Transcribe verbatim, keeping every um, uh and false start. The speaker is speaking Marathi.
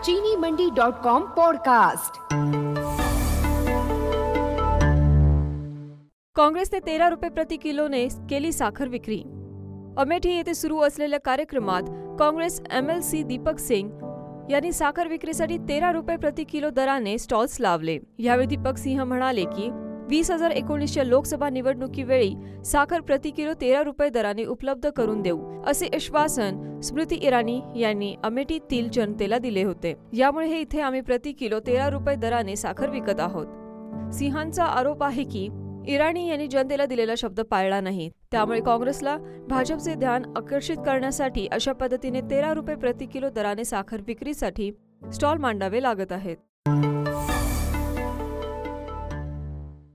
चीनी मंडी डॉट कॉम पॉडकास्ट। काँग्रेसने तेरा रुपये प्रति किलोने केली साखर विक्री। अमेठी येथे सुरू असलेल्या कार्यक्रमात Congress M L C Deepak Singh यांनी साखर विक्रीसाठी तेरा रुपये प्रति किलो दराने स्टॉल्स लावले। यावेळी दीपक सिंह म्हणाले की वीस हजार एकोणीसच्या लोकसभा निवडणुकीवेळी साखर प्रति किलो तेरा रुपये दराने उपलब्ध करून देऊ असे आश्वासन स्मृती इराणी यांनी अमेठीतील जनतेला दिले होते। यामुळे हे इथे आम्ही प्रति किलो तेरा रुपये दराने साखर विकत आहोत। सिंहांचा आरोप आहे की इराणी यांनी जनतेला दिलेला शब्द पाळला नाही, त्यामुळे काँग्रेसला भाजपचे ध्यान आकर्षित करण्यासाठी अशा पद्धतीने तेरा रुपये प्रति किलो दराने साखर विक्रीसाठी स्टॉल मांडावे लागत आहेत।